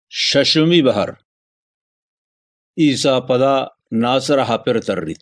ششمی بہر عیسیٰ پدا ناصر ہاپر ترریت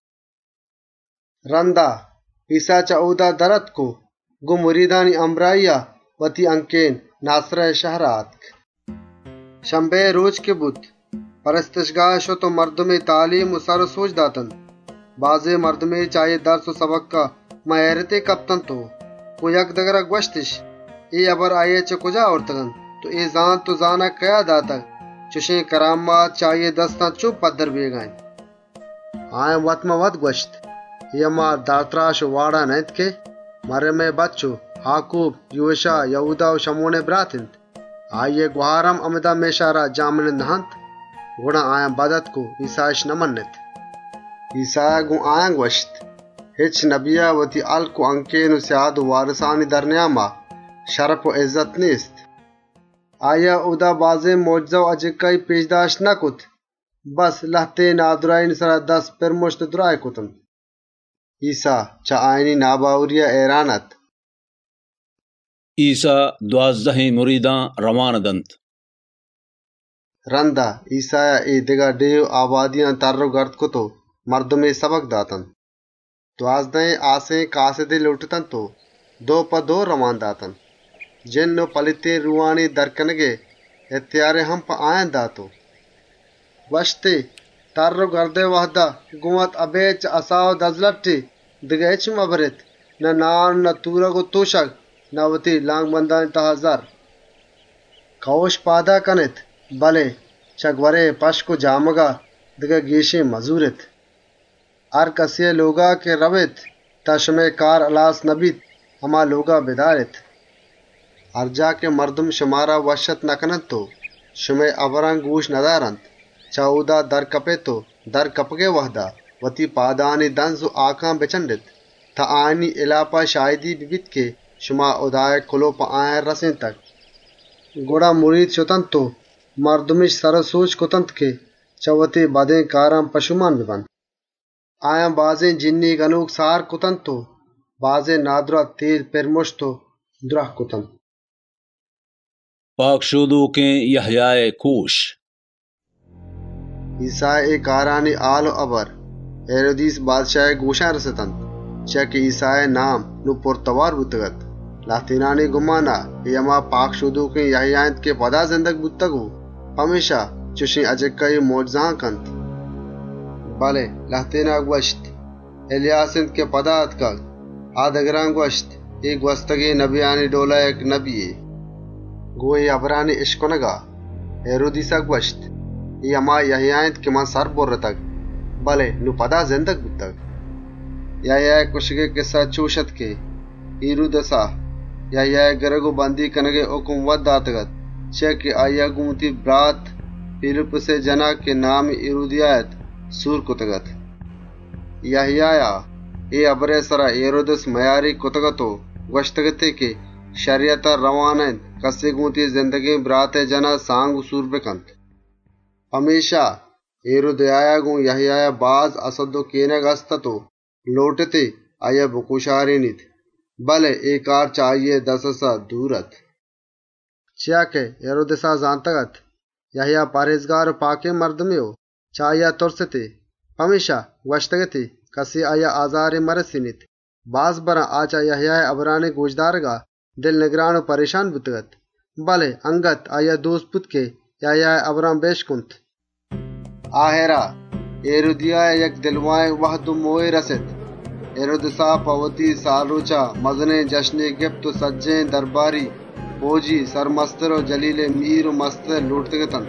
رندا عیسیٰ چعودہ درت کو گو مریدانی امرائیہ وتی انکین ناصرہ شہرات شنبے روز کے بود پرستشگاہ شو تو مردم تعلیم و سر و سوچ داتن بعض مردم چاہے درس و سبق کا مہرت کپتن تو کو یک دگرہ گوشتش ای ابر آئے چے کجا اورتگن تو ای زان تو زانا کیا داتا چشیں کرامات چاہیے دستان چوب پدر بیگائیں آئیں وطمہ وط گوشت یہ مار دارتراش واڑا نیت کے مرے میں بچو حاکوب یوشا یہودا و شمون براتند آئیے گوہارم امدہ میشارا جامن نہنت گوڑا آئیں بدت کو عیسائش نمنت عیسیٰ گو آئیں گوشت ہچ نبیہ وتی الکو انکین و سیاد و وارثانی درنیاما شرف و عزت نیست آیا اودا بازے معجزہ و اجکائی پیشداش نہ کت بس لہتے نادرائن سرا دس پر مشت درائے کتن عیسیٰ چا آئینی ناباوریہ ایرانت عیسیٰ 12 مریداں روان دنت رندہ عیسیٰ ای دگا ڈیو آبادیاں ترو گرد کتو مردم سبق داتن 12 آسیں کاسدے لوٹتن تو دو پا دو روان داتن جن و پلیتے روانی درکنگے اتیارے ہم پا آئین داتو وشتے ترو گردے وحدہ گوت ابیچ اساو دزلٹی دگا اچ مبرت نہ نان نہ تورگو توشگ نہ وتی لانگ بندان تہذر کوش پادا کنت بلے چگورے پشکو جامگا دگا گیشے مزورت ار کسی لوگا کے روت تشمے کار الاس نبیت ہما لوگا بدارت ہر جا کے مردم شمارا وشت نکنت تو شمے ابران گوش ندارند چاودا در کپے تو در کپگے وحدہ وتی پادانی دنز و آکاں بچندت تا آئینی علاپا شاہدی بیت کے شما ادائے کلو پا آئین رسیں تک گوڑا مرید شتن تو مردمش سر سوچ کتنت کے چوتی بدیں کاراں پشمان ببند آئین بازیں جنی گنوک سار کتنت تو بازیں نادرہ تیز پرمش تو درہ کتن پاک شودو کے یحییٰ کوش عیسیٰ کارانی آل و ابر ہیرودیس بادشاہ گوشاں رستند چک عیسیٰ نام نو پرتوار بتگت لاہتینانی گمانا یما پاک شودو کے یحییٰ کے پدا زندگ بتگو ہمیشہ چشیں اجکائی موجزاں کنت بلے لاہتینا گوشت الیاسند کے پدا اتکل آدگران گوشت ایک وستگی نبیانی ڈولا ایک نبی گوئی ابرانی اشکنگا ہیرودیسا گوشت یہ اما یحییٰ کے من سر بور رتگ بلے نو پدا زندگ بتگ یحییٰ کشگے قصہ چوشت کے ہیرودسا یحییٰ گرگو بندی کنگے حکم ود داتگت چیک آیا گومتی برات فیلپ سے جنا کے نام ہیرودیایت سور کتگت یحییٰ ای ابرے سرا ہیرودس میاری کتگتو گوشتگتے کے شریعتا روانین کسی گونتی زندگی برات جنا سانگ سور بکند ہمیشہ ہیرودیایا گون یحییٰ باز اسدو کینگ استا تو لوٹتے آیا بکوشاری نیت بلے ایکار چاہیے دسسا دورت چیا کہ ہیرودسا زانتگت یحییٰ پارہزگار پاکے مردمیو چاہیا ترستے ہمیشہ گوشتگتے کسی آیا آزار مرسی نیت باز برا آچا یحییٰ ابرانے گوشدارگا دل نگران و پریشان بتگت بلے انگت آیا دوست پت کے یحییٰ ابران بیش کنت آہرا ہیرودیاء یک دلوائیں وحد موئے رسد ہیرودسا پوتی سالوچا مزنے جشن گپت و سجیں درباری فوجی سرمستر و جلیل میر و مستر لوٹتگتن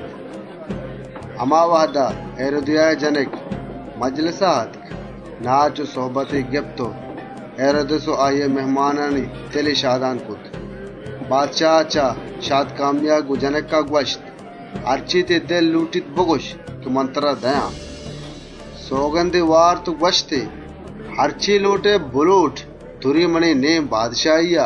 اما وحدہ ہیرودیاء جنک مجلسہ ہتک ناچ و صحبت گپتو ہیرودسو آئیے مہمانانی تلی شادان کت بادشاہ چا شاد کامیا گو جنک کا گوشت ارچی تے دل لوٹیت بگوش کہ منترہ دیاں سوگندی وار تو گوشتے ہرچی لوٹے بلوٹ توری منی نیم بادشاہیا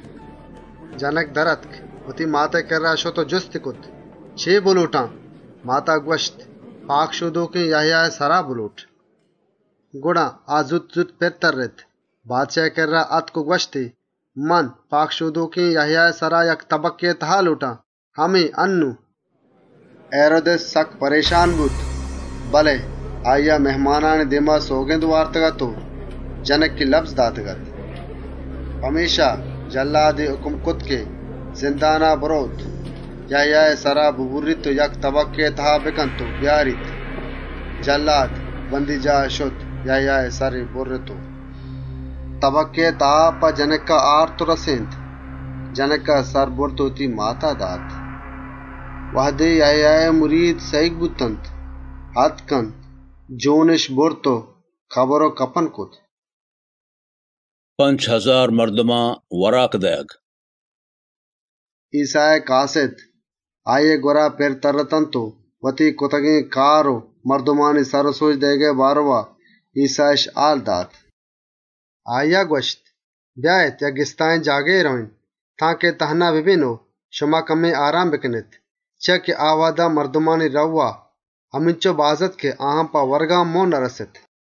جنک درتک وتی ماتا کر رہا شو تو جست کت چھ بلوٹاں ماتا گوشت پاک شدو کے یحییٰ سرا بلوٹ گوڑا آزت زت پر ترت بادشاہ کر رہا ات کو گوشتے من پاک شدو کے یحییٰ سرا یک طبق کے تہا لوٹاں ہمیں انو ہیرودس سک پریشان بود بلے آیا مہمانان دیما سوگند وارتگا تو جنک کی لفظ داتگت ہمیشہ جلاد حکم کت کے زندانہ بروت یا سرا ببوریت تو یک طبقے تہا بکن تو بیاریت جلاد بندی جا شد یا سر برتو طبقے تہا پا جنک کا آر تو رسیند جنک کا سر برتو تی ماتا دات وحدے یا مرید سیگ بوتند حد کن جونش برتو خبرو کپن کت 5000 مردماں وراک دیگ عیسائی کاسد آئیے گورا پیر ترتن تو وتی کتگیں کارو مردمانی سرسوج دے گے باروا عیسائش آل دات آیا گوشت بیایت یا گستائیں جاگے روئیں تاکہ تہنا ببینو شما کمی آرام بکنت چا کہ آوادا مردمانی روا ہمنچو بازت کے آہم پا ورگا مو نرست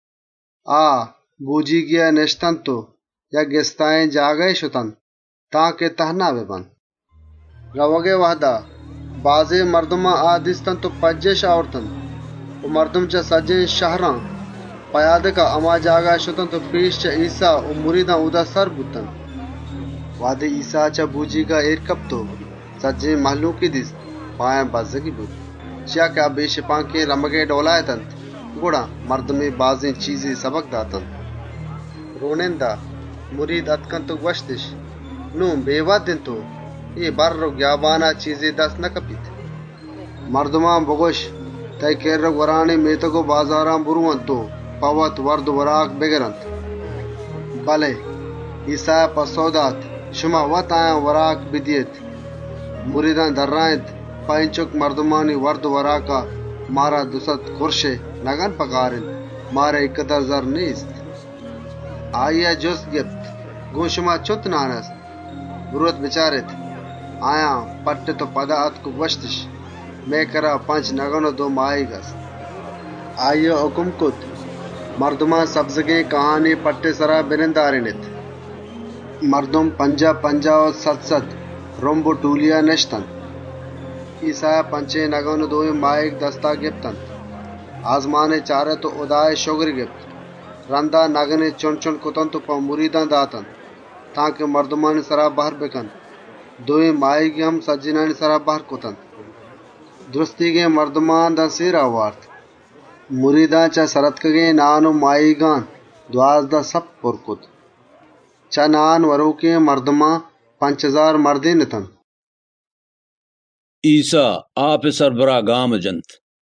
بوجی گیا نشتن تو یا گستائیں جاگے شتن تاکہ تہنا ببن روگے وحدہ بازے مردمہ آدستن تو پجش آورتن و مردم چا سجیں شہران پیاد کا اما جاگا شتن تو پیش چا عیسیٰ و مریداں اودا سر بوتن وعدے عیسیٰ چا بوجی کا ایر کب تو سجیں محلوکی دیس پائیں بازگی بود چیا کہ بے شپاں کے رمگے ڈولائے تن گوڑا مردمی بازیں چیزیں سبق داتن رونندہ مرید اتکن تو گوشتش نو بیوہ دن تو یہ بر رو گیابانا چیزیں دست نہ کپیت مردمان بگوش تے کیر رو ورانی میتگو بازاران بروان تو پوت ورد وراک بگرند بلے عیسیٰ پسودات شما وط آیاں وراک بدیت مریدان درائند پینچک مردمانی ورد وراکا مارا دوست کرشے نگن پکارند مارا اقدر زر نیست آئیا جست گفت گو شما چت نانست بروت بچارت آیا پٹ تو پدا ات کو گوشتش میں کرا 5 نگن و 2 مائی گس آئیا حکم کت مردمان سبزگیں کہانی پٹے سرا برندارنت مردم 50 و 7 رمبو ٹولیا نشتن عیسیٰ 5 نگن و 2 مائک دستا گپتن آزمانے چارے تو ادائے شگر گپت رندہ نگنے چن چن کتن تو پا مریدان داتن تاکہ مردمان سرا باہر بکن 2 مائی کی ہم سجنان سرا باہر کتن درستی کے مردمان دا سیرا وارت مریدان چا سرطکگے نانو مائی گان 12 سب پر کت چا نان ورو کے مردمان 5000 مردین تن عیسیٰ آپ سربراہ گام جنت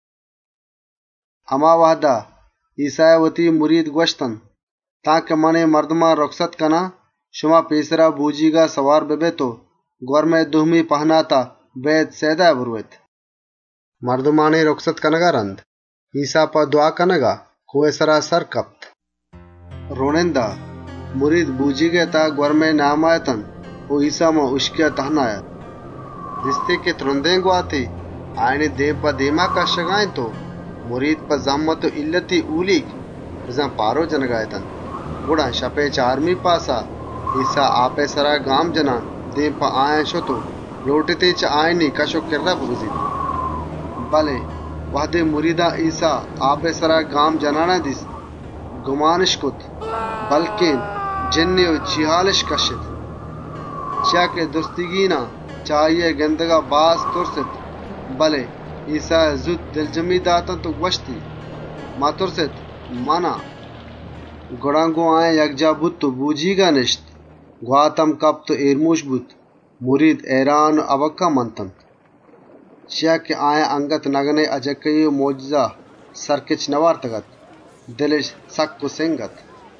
اما وحدہ عیسائی وتی مرید گوشتن تاکہ منے مردمان رخصت کنا شما پیسرا بوجی گا سوار ببے تو گور میں دہمی پہناتا بیت سیدہ برویت مردمانی رخصت کنگا رند عیسیٰ پا دعا کنگا کوئے سرا سر کپت رونندہ مرید بوجی گے تا گور میں نام آیتن وہ عیسیٰ ما اشکیا تہنایا رشتے کے ترندیں گواتی آئینی دیم پا دیما کا شگائیں تو مرید پا زمت و علتی اولیک بزن پارو جنگایتن گوڑا شپے 4 پاسا عیسیٰ آپے سرا گام جنان دیم پا آئیں شو تو لوٹتے چا آئینی کشو کردہ بگزید بلے وحدے مریدہ عیسیٰ آپے سرا گام جنانا دیس گمانش کت بلکہ جنی و چیحالش کشت چیا کہ دستگینا چاہیے گندگا باز ترست بلے عیسیٰ زد دلجمی داتن تو گوشتی ما ترست مانا گڑانگو آئیں یکجا بود تو بوجی گا نشت گواتم کب تو ایرموش بود مرید ایران و ابکا منتن چیا کہ آئیں انگت نگنے اجکی و موجزہ سرکچ نوارتگت دلش سک و سنگت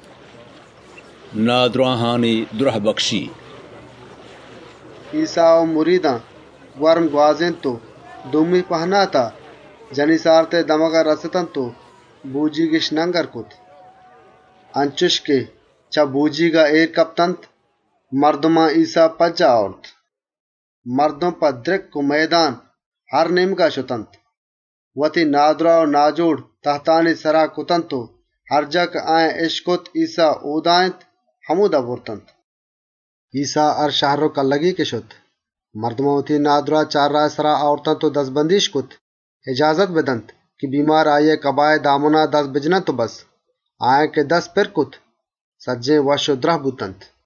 نادراہانی درہ بخشی عیسیٰ و مریداں ورم گوازین تو دومی پہنا تا جنی سارتے دمگا رستن تو بوجی گش ننگر کت انچش کے چا بوجی گا ایر کپتنت مردماں عیسیٰ پجا آورت مردم پا درک کو میدان ہر نیم کا شتنت وتی نادرا و ناجوڑ تحتانی سرا کتن تو ہر جک آئیں عشقت عیسیٰ اودائنت حمودہ بورتنت عیسیٰ ار شہرو کا لگی کے شت مردموں وتی نادرا 4 رائے سرا آورتن تو 10 بندیش کت اجازت بدنت کہ بیمار آئیے کبائے دامنا دس بجنا تو بس آئیں کہ دس پر کت سجیں وش و درہ بوتنت